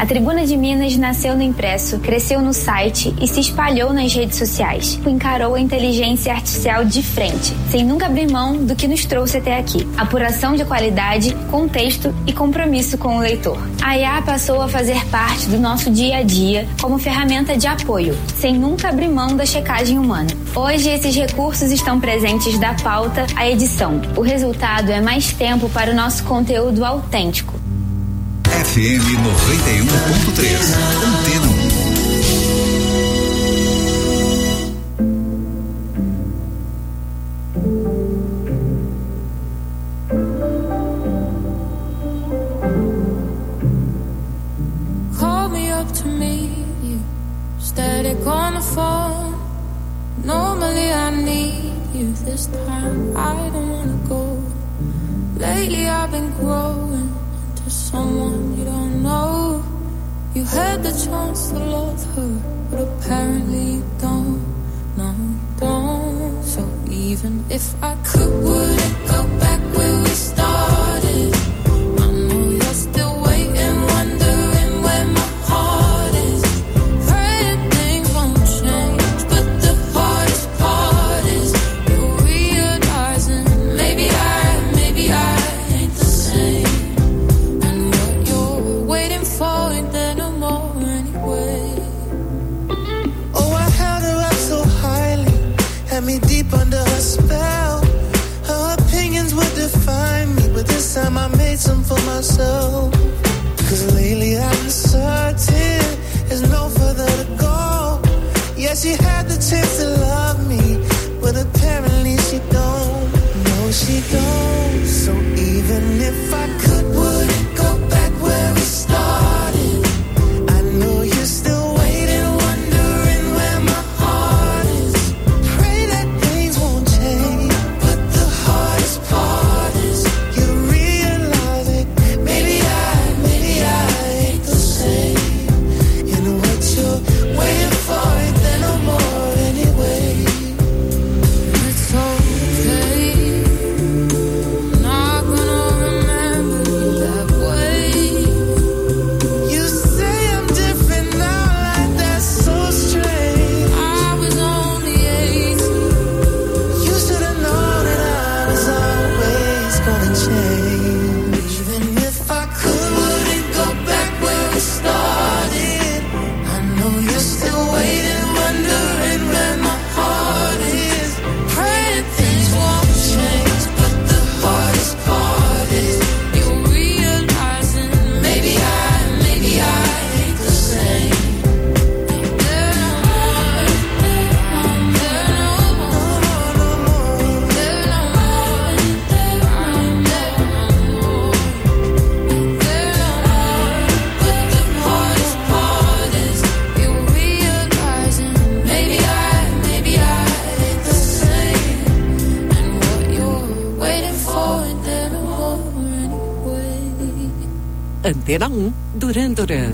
Tribuna de Minas nasceu no impresso, cresceu no site e se espalhou nas redes sociais. Encarou a inteligência artificial de frente, sem nunca abrir mão do que nos trouxe até aqui. Apuração de qualidade, contexto e compromisso com o leitor. A IA passou a fazer parte do nosso dia a dia como ferramenta de apoio, sem nunca abrir mão da checagem humana. Hoje, esses recursos estão presentes da pauta à edição. O resultado é mais tempo para o nosso conteúdo autêntico. FM 91.3, Antena 1. Call me up to meet you, static on the phone. Normally I need you, this time I don't wanna go. Lately I've been growing to someone you don't know. You had the chance to love her, but apparently you don't. No, you don't. So even if I could, would it go back where we started? I know you're still waiting, wondering where my heart is. Praying things won't change, but the hardest part is you're realizing maybe I ain't the same. Had me deep under her spell. Her opinions would define me, but this time I made some for myself. Cause lately I've been certain there's no further to go. Yeah, she had the chance to love me, but apparently she don't. No, she don't. So even if I could, would it go back where we started? I know you're still waiting, wondering where my heart is. Pray that things won't change, but the hardest part is you realize it. Maybe I ain't the same. You know what you're waiting for, ain't there no more anyway. It's okay, I'm not gonna remember you that way. You say I'm different now, like that's so strange. I was only 18. You should have known that I was always gonna change. Even if I could, would it go back where we started? I know you're still waiting, wondering where my heart is. Praying things won't change, but the hardest part is You're realizing maybe I ain't the same. there no more, there no more, there no more, but the hardest part is you're realizing maybe I ain't the same, and what you're waiting for ain't there no more anyway. Antena 1, Duran Duran.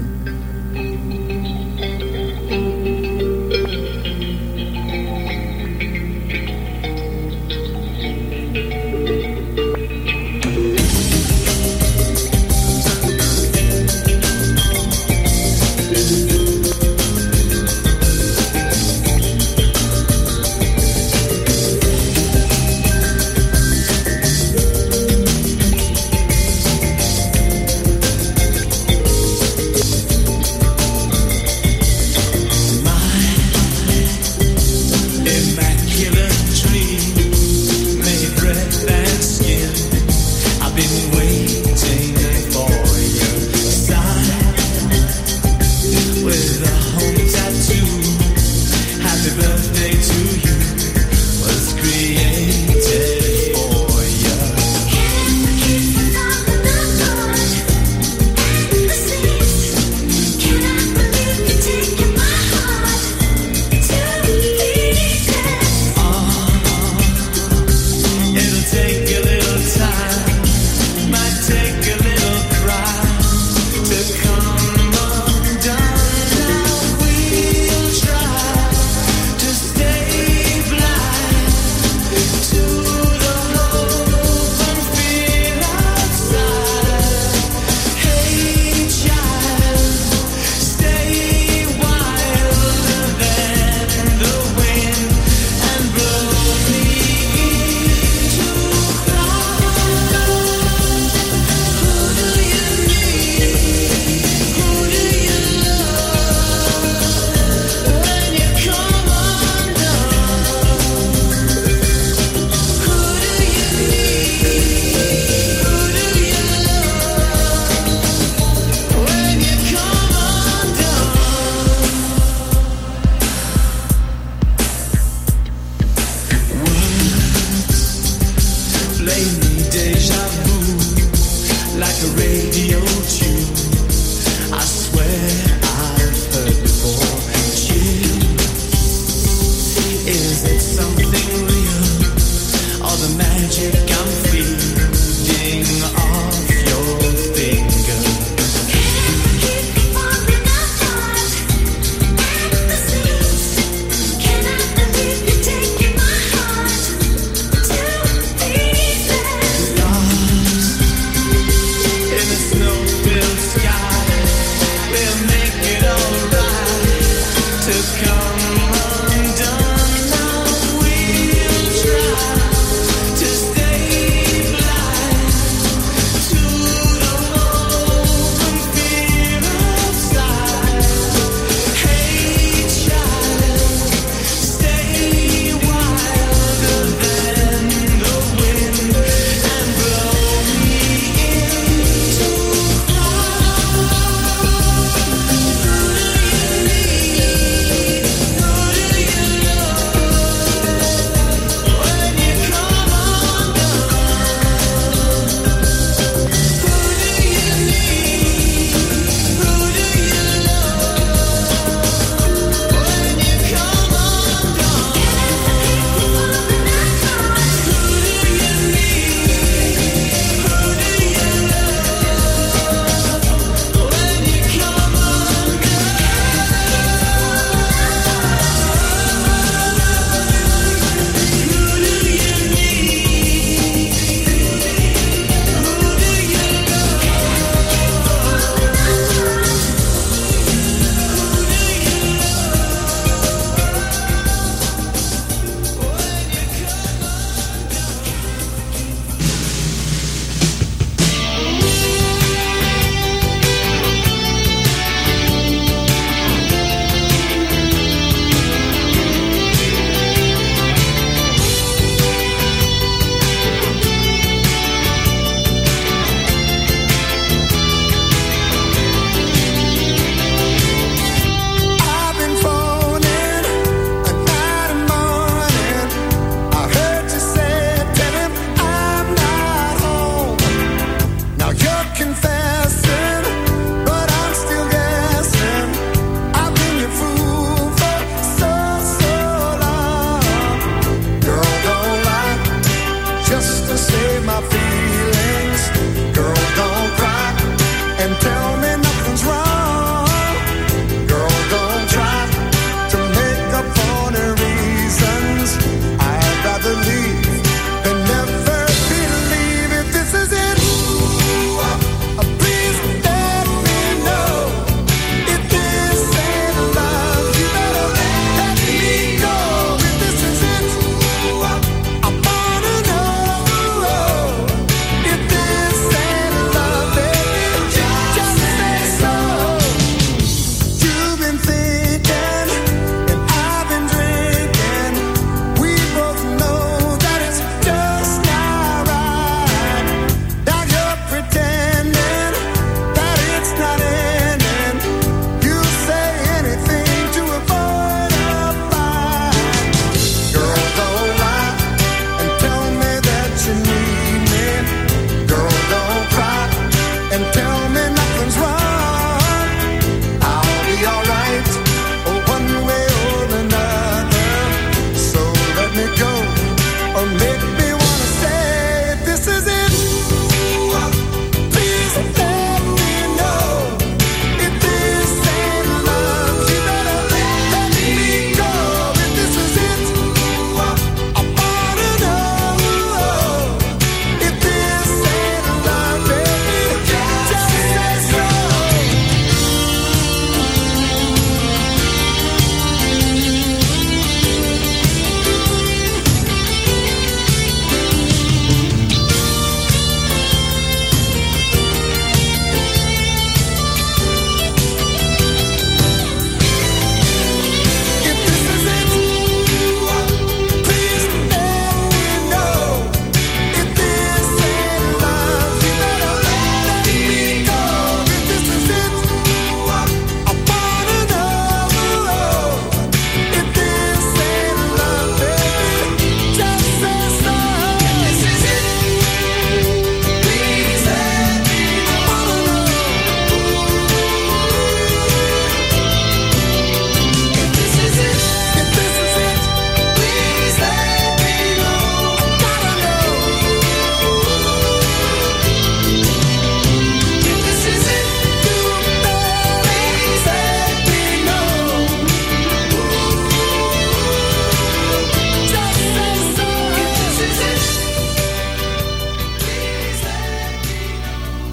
old tune. I swear I've heard before. Chill. Is it something real? Or the magic I'm feeding off your finger? Snow-filled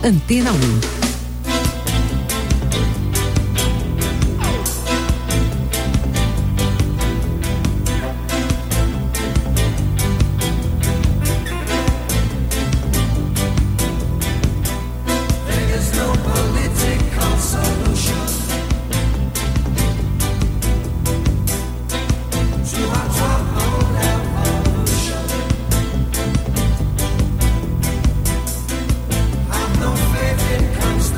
Antena 1. Comes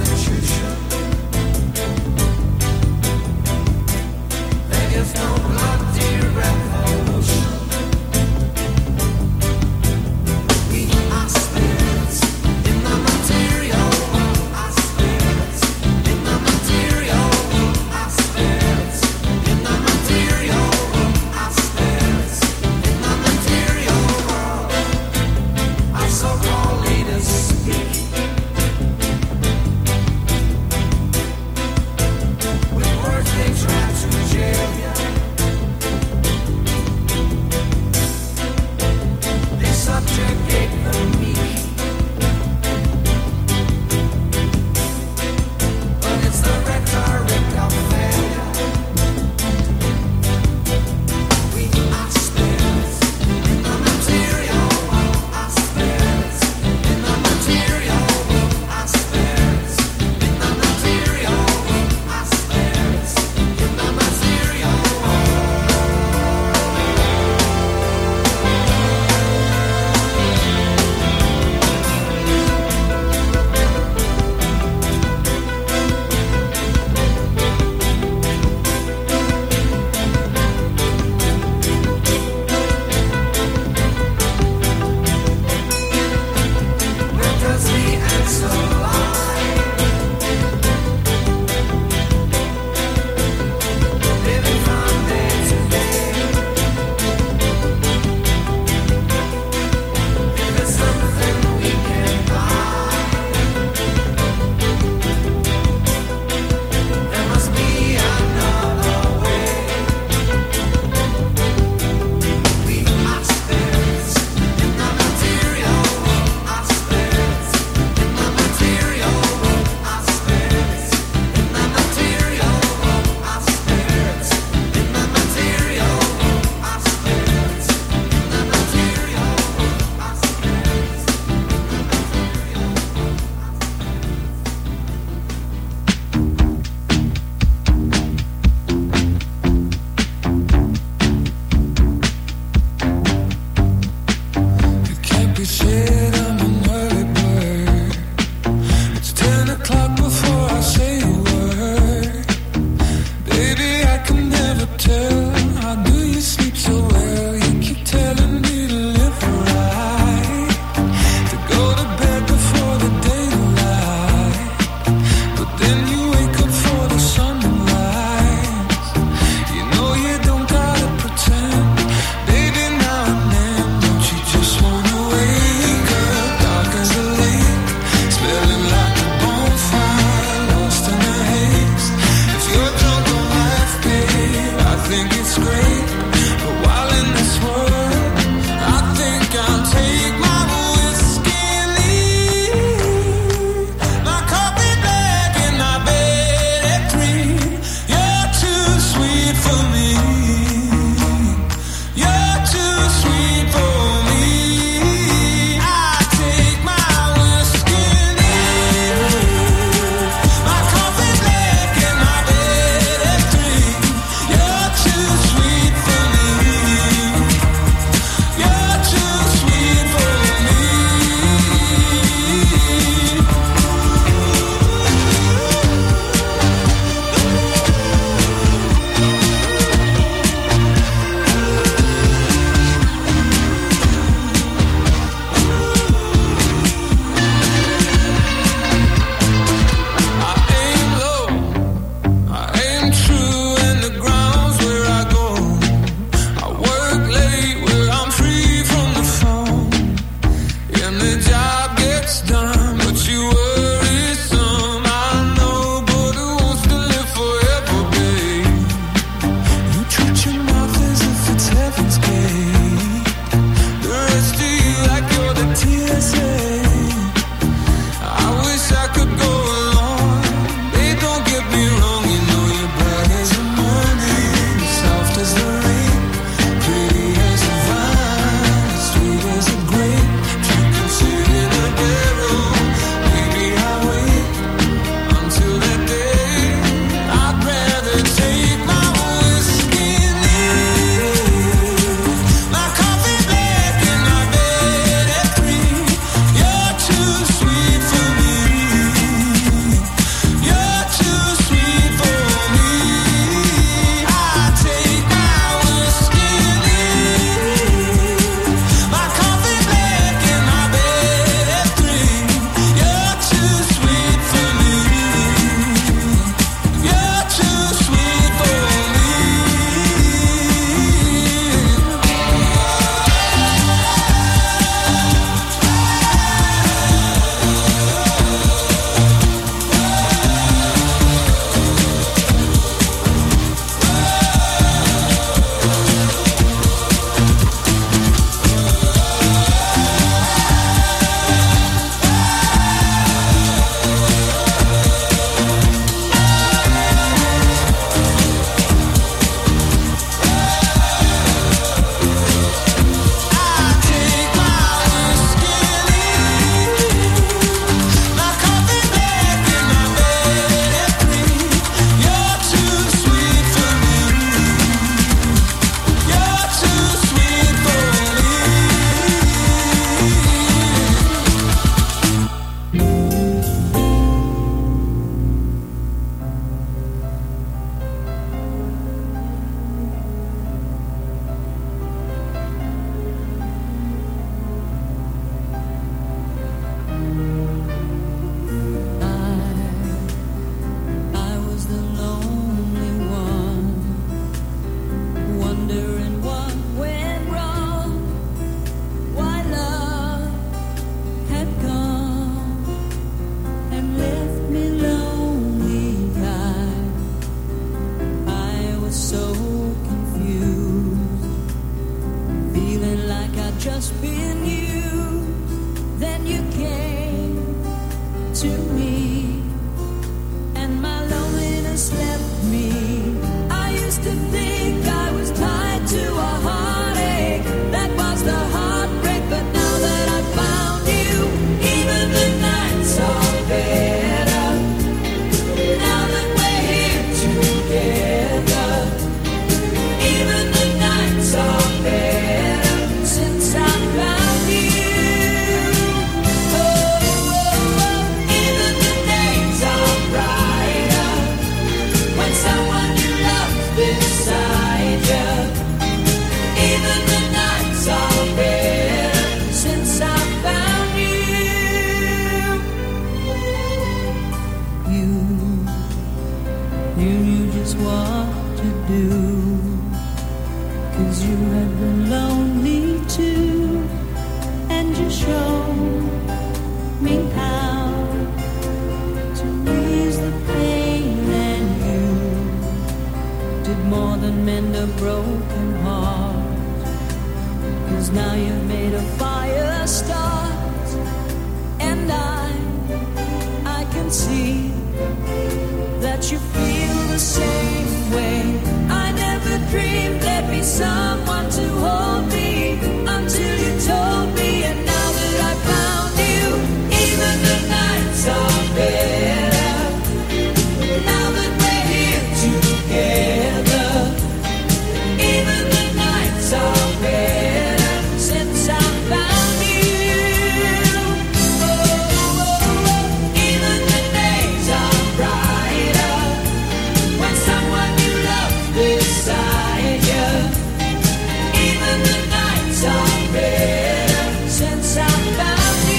us what to do, 'cause you have been lonely too, and you show me how to ease the pain, and you did more than mend a broken heart, 'cause now you've made a fire start, and I can see that you feel the same way. I never dreamed there'd be someone to hold me until you told me, and now that I found you, even the nights are better. Now that we're here together, even the nights are better since I found you. Oh, oh, oh. Even the days are brighter when someone you love beside you. Even the nights are better since I found you.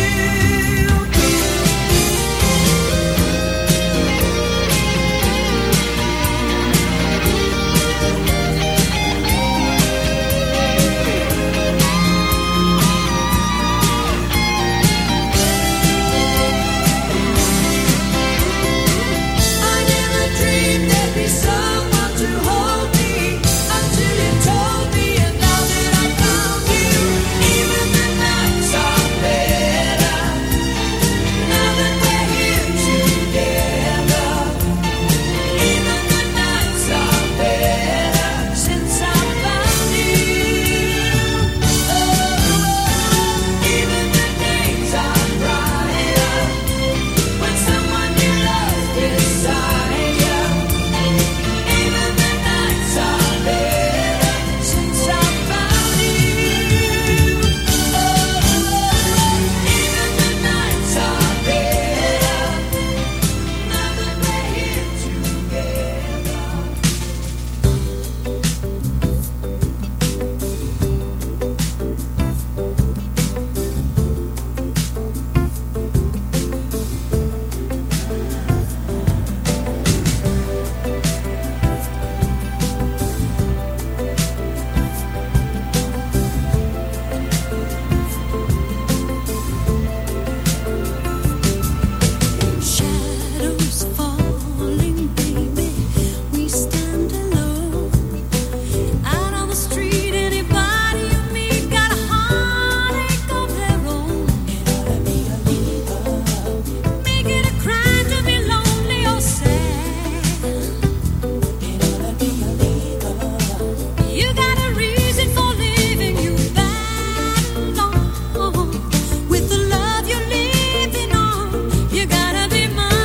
I never dreamed there'd be someone to hold me until you told me, and now that I found you, even the nights are better. Now that we're here together, even the nights are better since I found you. Oh, even the days are brighter when someone you love beside you. Even the nights are better since I found you. Oh, even the nights are better now that we're here together. Shadows falling, baby, we stand alone. Out on the street, anybody you meet got a heartache of their own. It ought to be a leader. Make it a crime to be lonely or sad. It ought to be a leader. You got a reason for living, you battle on with the love you're living on. You gotta be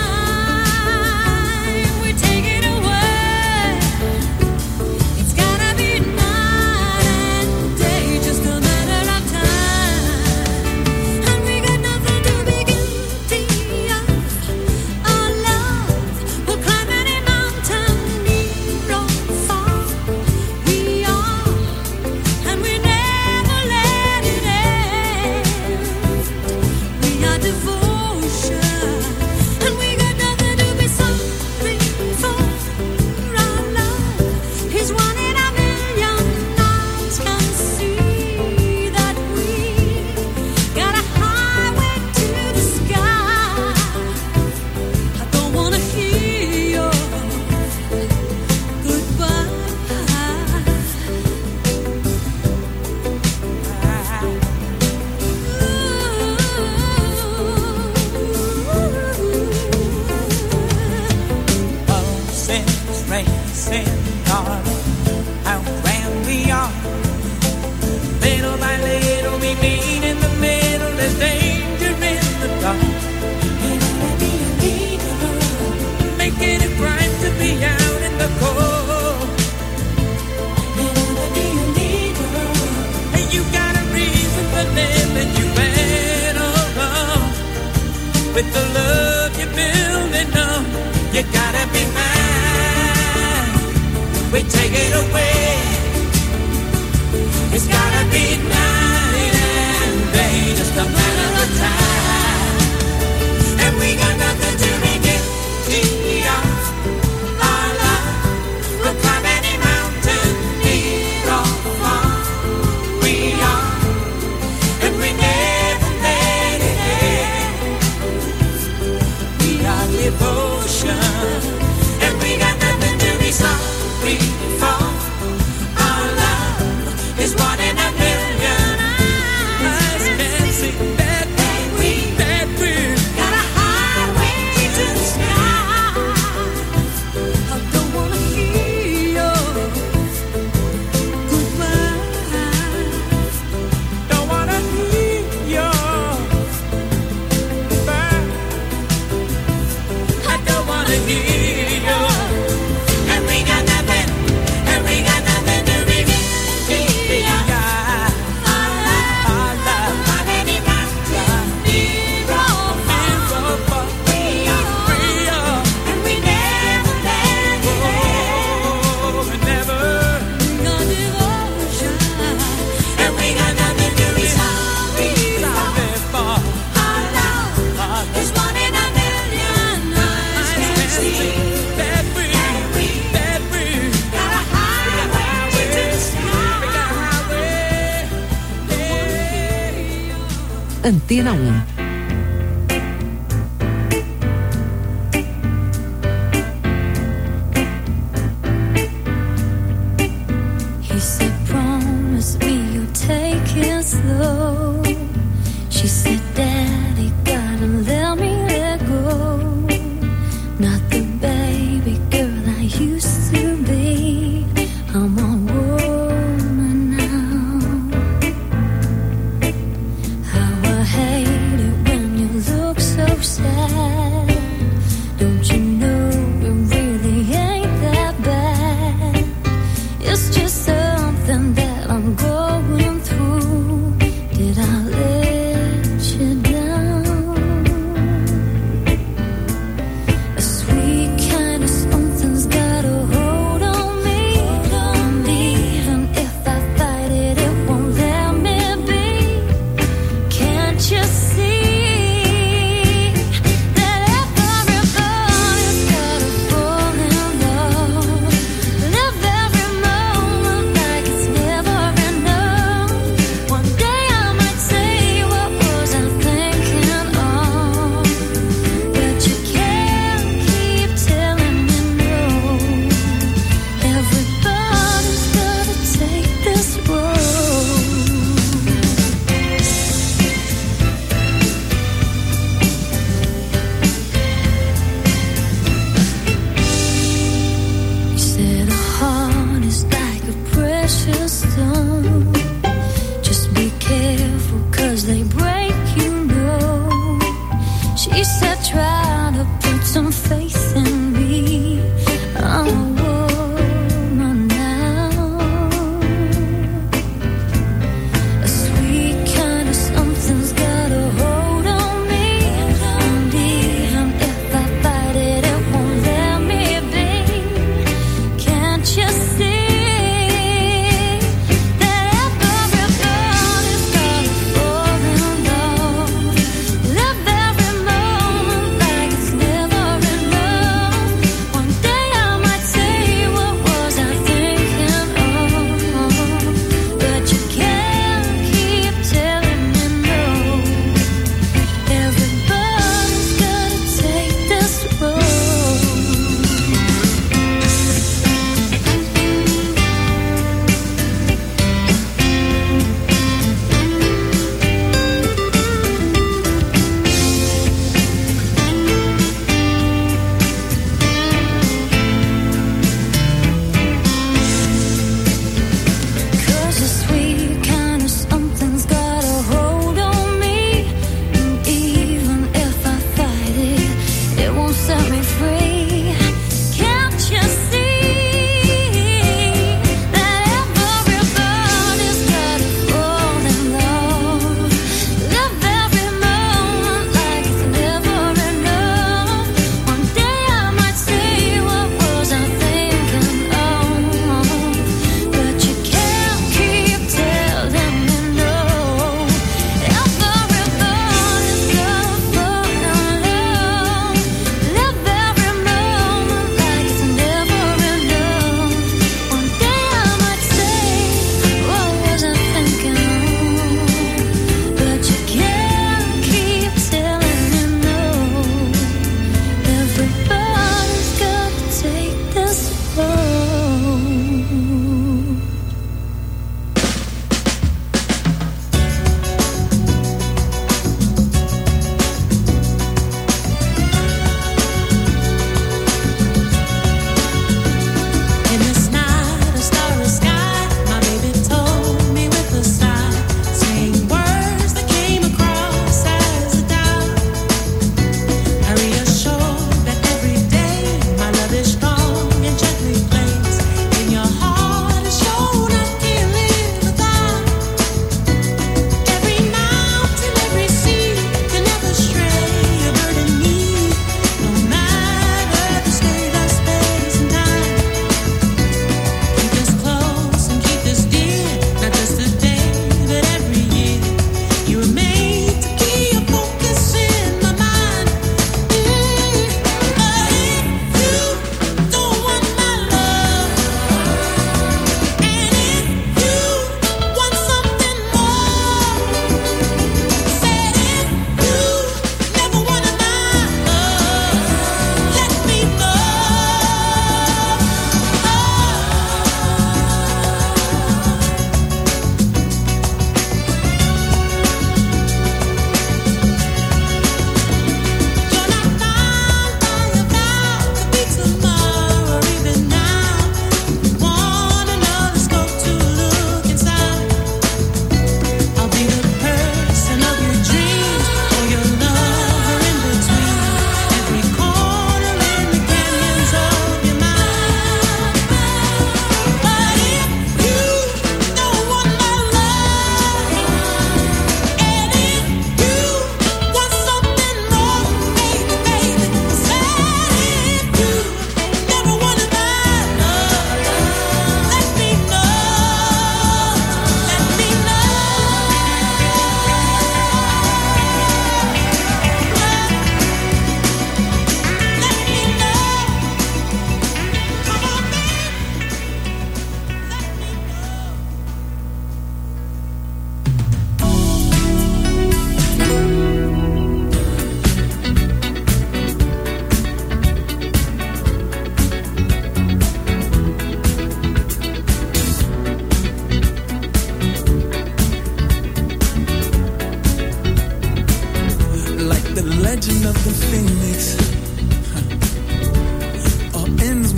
mine. We take it away. It's gotta be night and day, just a matter of time. And we got nothing to be guilty of. Our love will climb any mountain, near or far. We are, and we never let it end. We are devotion, and we got nothing to be sorry for. Our love is one in a million. Eyes can see that we got a highway to the sky. I don't wanna hear your goodbye. Pulses racing, darling, how grand we are. Little by little we meet in the middle. There's danger in the dark. It ought to be a leader, making it right to be out in the cold. It ought to be a leader. Hey, you got a reason for living, you better run with the love you're building up. You gotta be mine. We take it away. It's gotta be night and day, just a matter of time. And we got nothing to be guilty of. Our love Antena 1.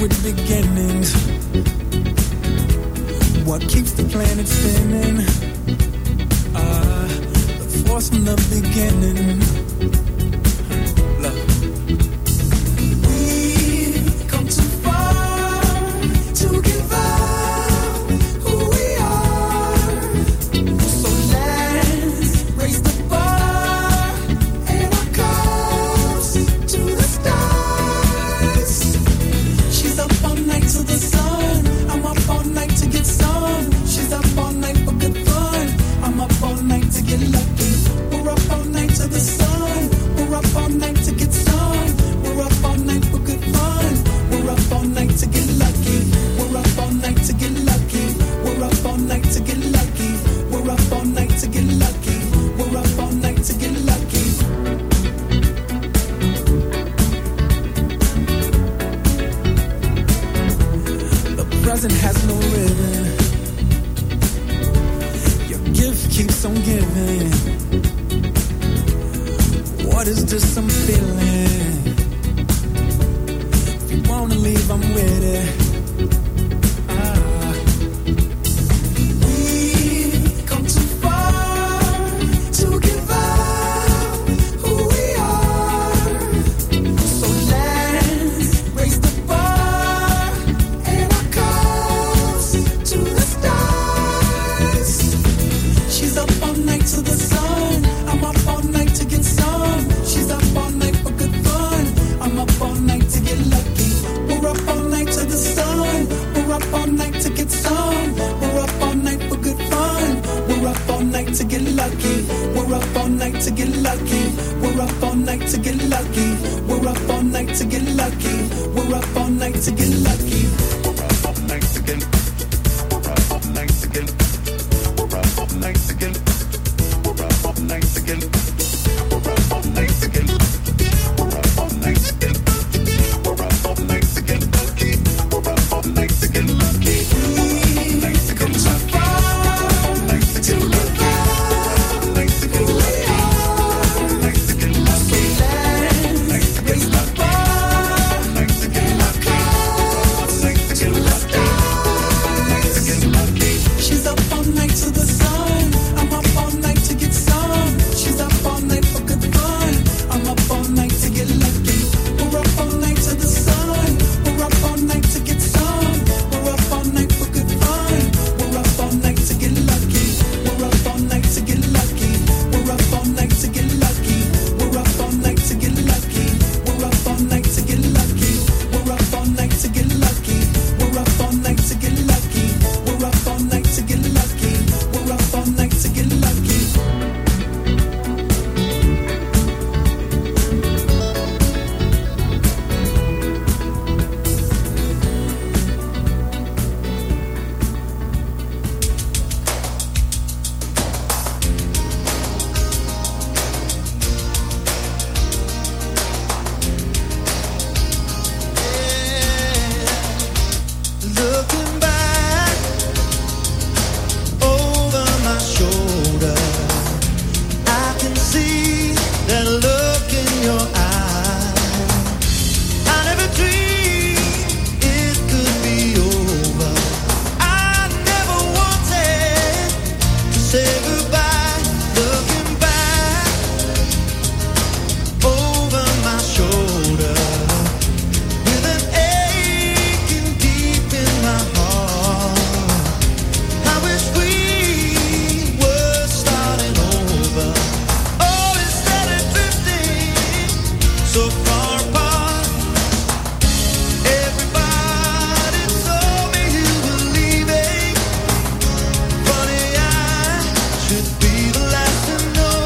with beginnings. What keeps the planet spinning? The force from the beginning. Love. We've come too far to give up who we are. So let's raise the bar and our cups to the stars. She's up all night to the sun. I'm up all night to get some. She's up all night for good fun. I'm up all night to get lucky. We're up all night to the sun. We're up all night to get some. We're up all night for good fun. We're up all night to get lucky. We're up all night to get lucky. We're up all night to get lucky. We're up all night to get lucky. We're up all night to get lucky. The present has no ribbon. Your gift keeps on giving. What is this I'm feeling? If you wanna leave, I'm with it. We've come too far to give up who we are. So let's raise the bar and our cups to the stars. She's up all night to the sun. I'm up all night to get some. She's up all night for good fun. I'm up all night to get lucky. We're up all night to the sun. We're up all night to get some. We're up all night for good fun. We're up all night to get lucky. We're up all night to get lucky. We're up all night to get lucky. We're up all night to get lucky. We're up all night to get lucky. We're up all night to get. We're up all night to get. We're up all night to get. We're up all night to get. We're up all night to get. We're up all night to get. We're up all night to get lucky. We're up all night to get lucky. We've come too far to give up who we are. So let's raise the bar and our cups to the stars. She's up all night to the sun. I'm up all night to get some. She's up all night for good fun. I'm up all night to get lucky. We're up all night to the sun. We're up all night to get some. We're up all night for good fun. We're up all night to get lucky. We're up all night to get lucky. We're up all night to get lucky. We're up all night to get lucky. We're up all night to get lucky. We're up all night to get lucky. We're up all night to get lucky. We're up all night to get lucky. We're up all night to get lucky. Looking back over my shoulder, I can see that look in your eyes. I never dreamed it could be over. I never wanted to say goodbye. Looking back over my shoulder, with an aching deep in my heart. I wish we were starting over. Oh, instead of drifting so far apart. Everybody told me you were leaving. Funny, I should be the last to know.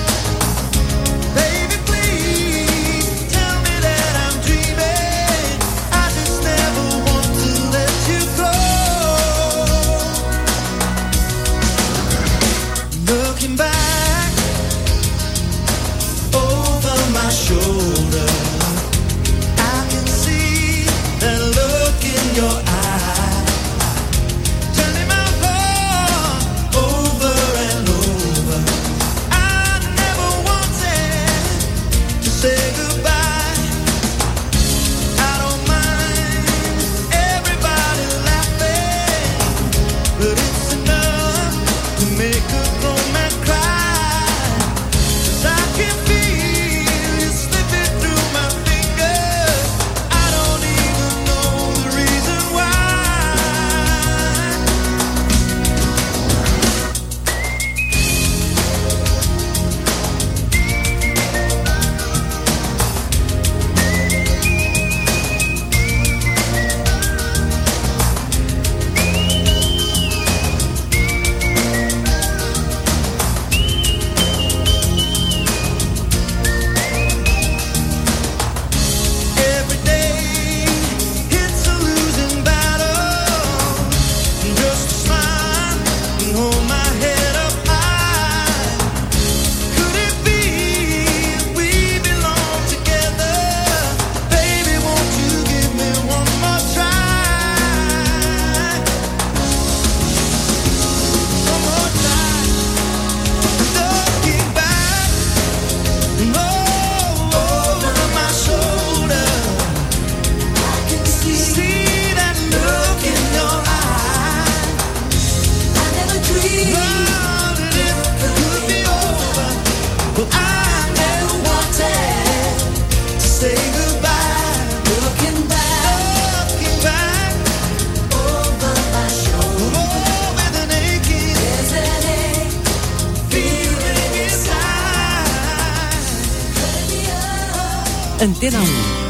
Baby, please tell me that I'm dreaming. I just never want to let you go. Looking back over my shoulder, I can see that look in your eye. Turning my heart over and over. I never wanted to say goodbye. I don't mind Antena 1.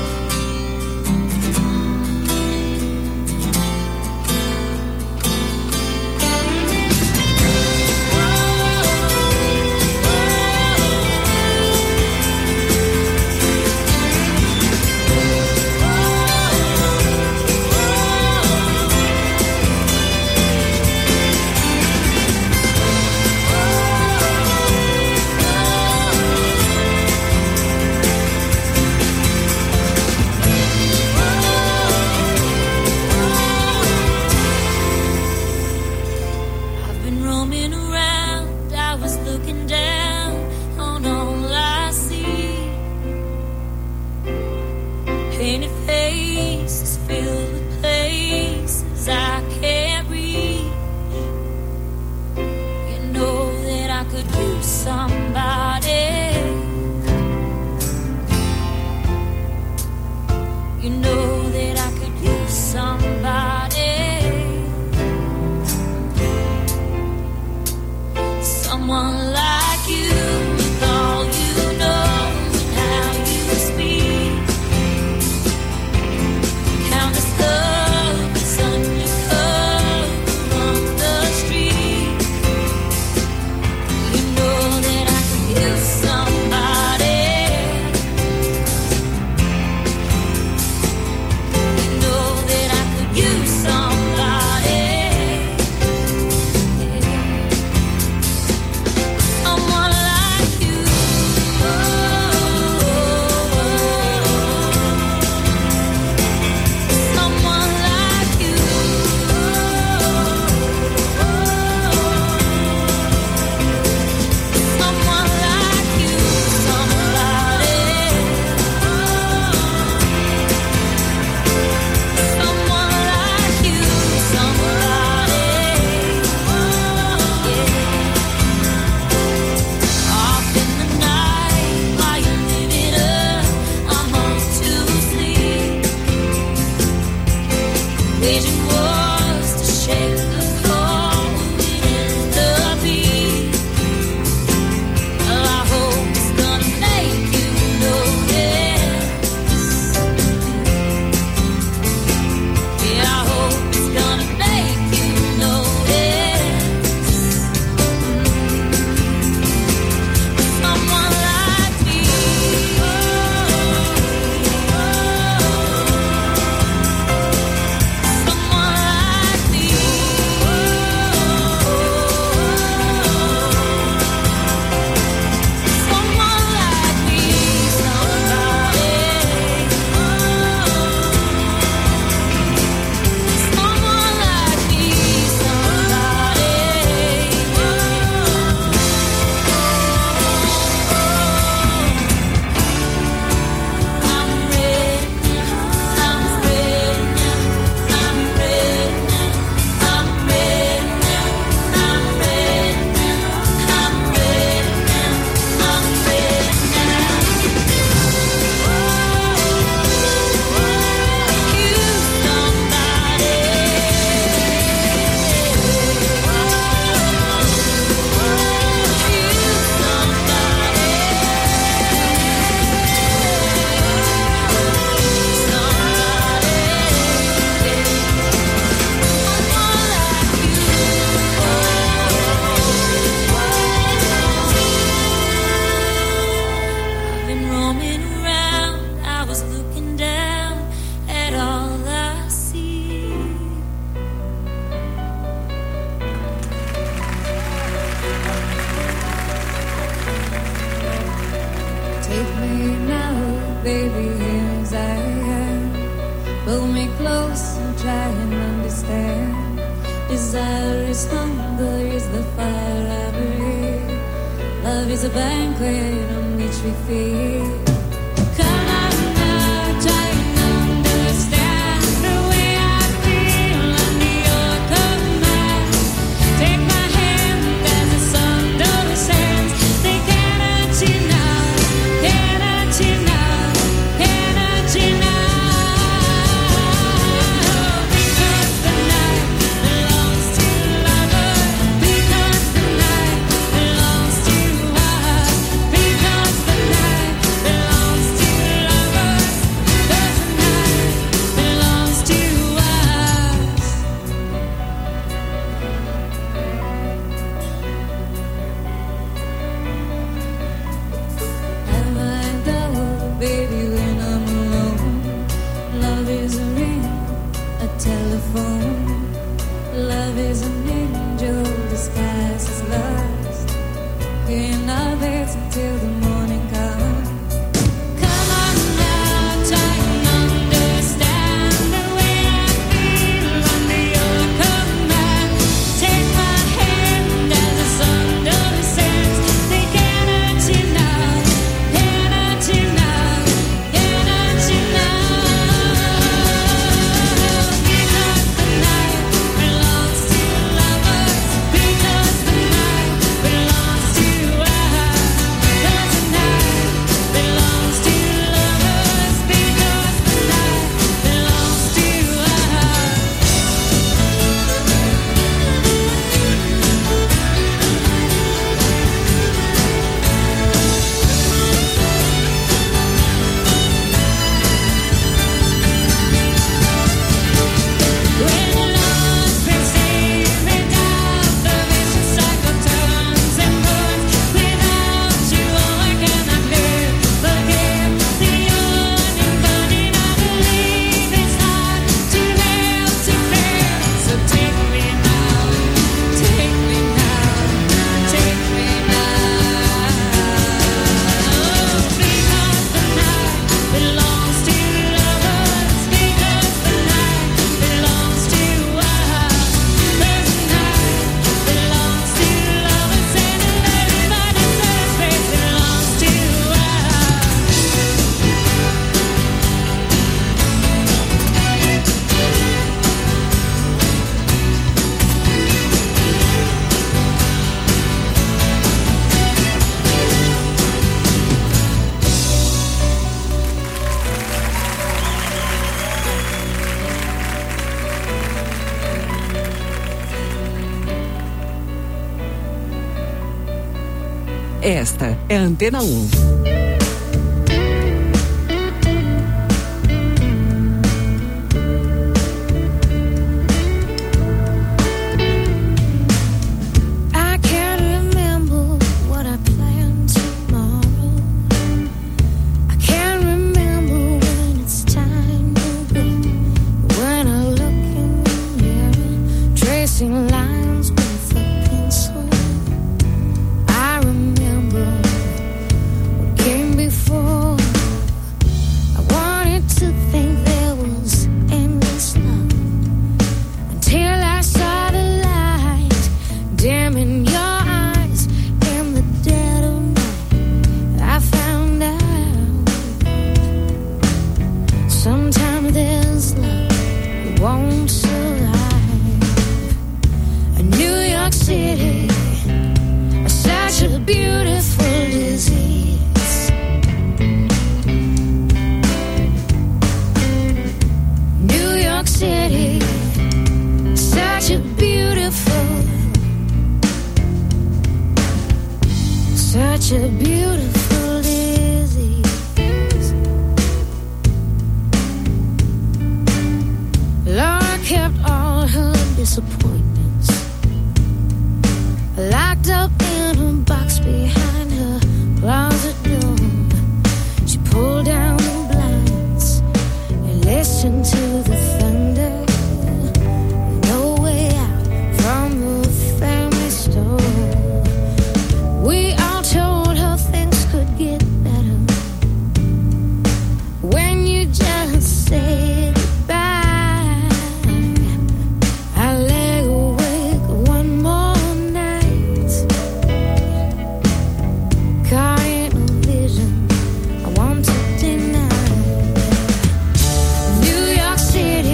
Because the night belongs to love. Love is a ring, a telephone. Love is an angel disguised as lust. We're not there until the morning comes. Come on now, try and understand the way I feel under your command. Take my hand as the sun descends. They can't hurt you now, can't hurt you now, can't hurt you now. Because the night belongs to lovers. Because the night belongs to us. Because the night belongs to lovers. Because the night belongs to us. When love's been saved without the vicious cycle turns and burns. Without you, all I cannot live. Forgive the yearning, burning. I believe it's hard to help to bear. So take me now, take me now, take me now. Because the night belongs to lovers. Because the night belongs to us. Because the night belongs to lovers. And everybody says it belongs to Esta é a Antena 1. I can't remember what I planned tomorrow. I can't remember when it's time to go. When I look in the mirror, tracing lines with a pencil, I remember what came before. I wanted to think there was endless love until I saw the light dim in your eyes in the dead of night. I found out sometimes there's love that won't survive. New York City, such a beautiful disease. New York City, such a beautiful, such a beautiful disease. Laura kept all her disappointments locked up in a box behind her closet door. She pulled down the blinds and listened to the thunder. No way out from the family store. We all told her things could get better when you just say goodbye. I lay awake one more night, caught in a vision I want to deny. New York City,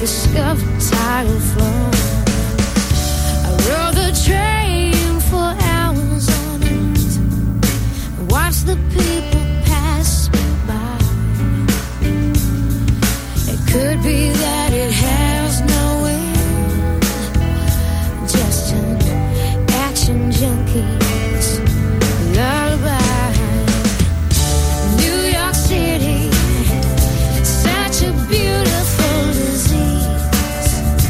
discovered tidal flow. I rode the train for hours on end, watched the people pass me by. It could be that it has no end, just an action junkie's lullaby. New York City, such a beautiful disease.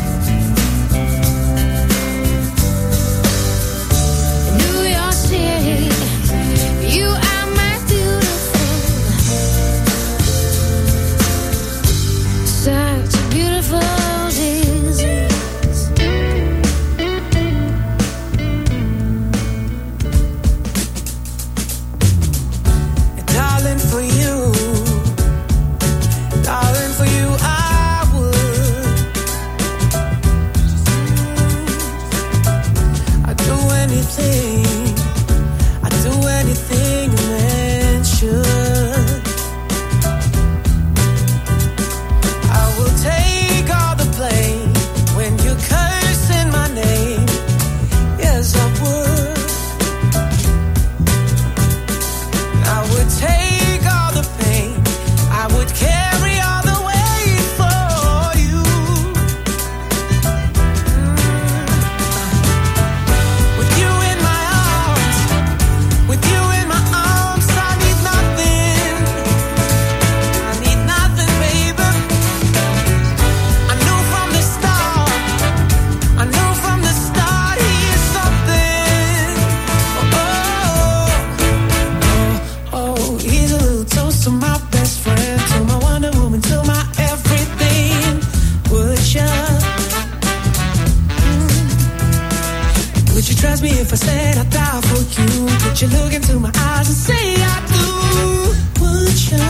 New York City, you are my beautiful, such a beautiful disease. Darling, for you, darling, for you I would. I'd do anything, I'd do anything a man should. I will take all the blame when you're cursing my name. Yes, I would. I would take all the pain, I would carry all the weight for you. With you in my arms, with you in my arms, I need nothing, baby. I knew from the start, here's something. Oh, here's a little toast to my best friend, to my Wonder Woman, to my everything. Would you trust me if I said I'd die for you? Could you look into my eyes and say I do? Would you,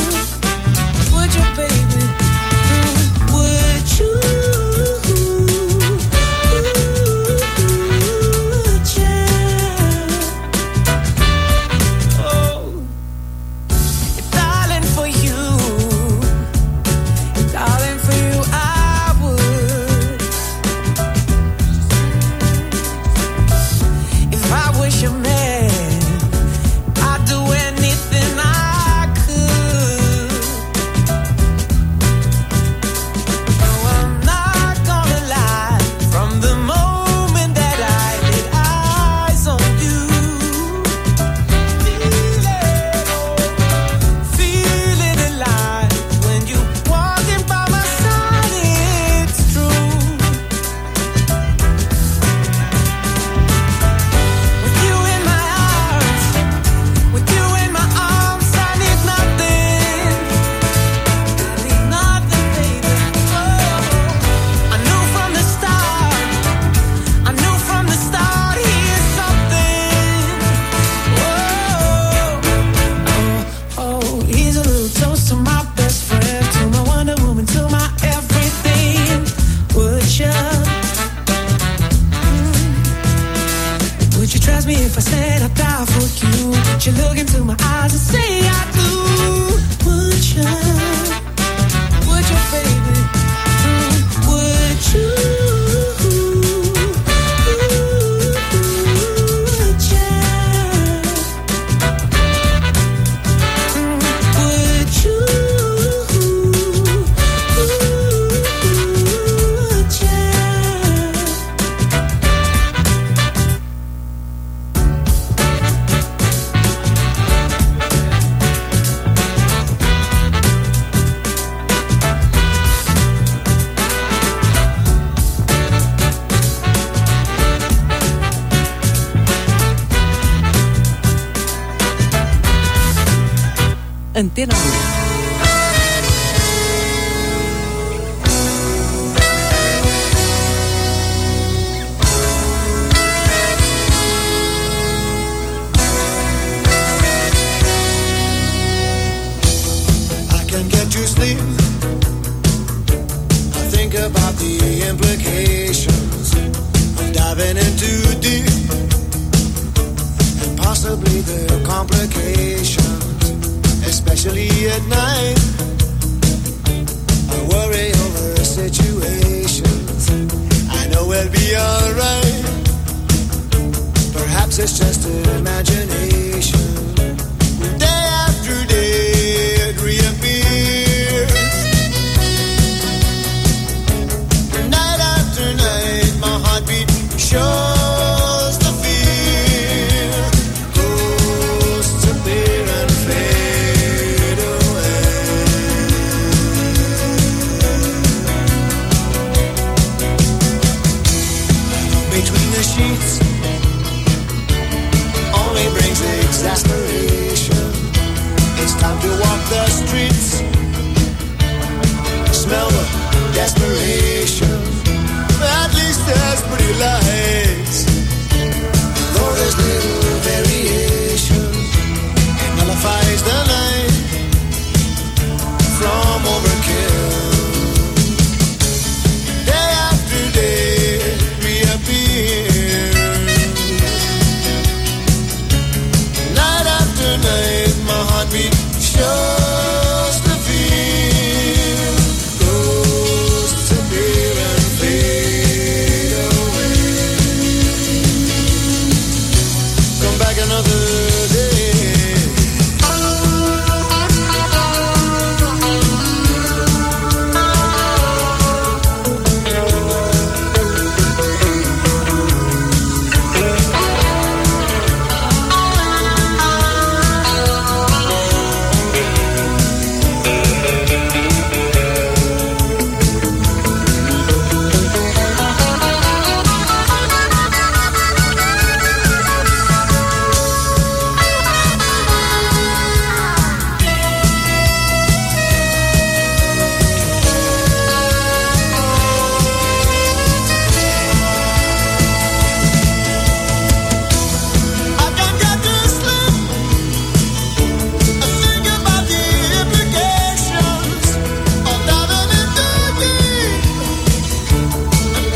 baby? Would you? Oh, darling, for you, I would. If I was your man, I'd do anything I could. No, I'm not gonna lie. From the moment that I laid eyes on you, feeling alive when you walking by my side, it's true. With you in my arms, with you in my arms, I need nothing, baby. Oh, I knew from the start, here's something. Oh, here's a little toast to my best friend, to my Wonder Woman, to my everything. Would you trust me if I said I'd die for you? Would you look into my eyes and say I do? Would you, baby? Would you? Antena 1. Can't get to sleep. I think about the implications of diving in too deep, and possibly the complications, especially at night. I worry over over situations. I know we'll be alright. Perhaps it's just an imagination. Day after day it reappears. Night after night my heartbeat shows the fear. Ghosts appear and fade away. Between the sheets only brings exasperation. It's time to walk the street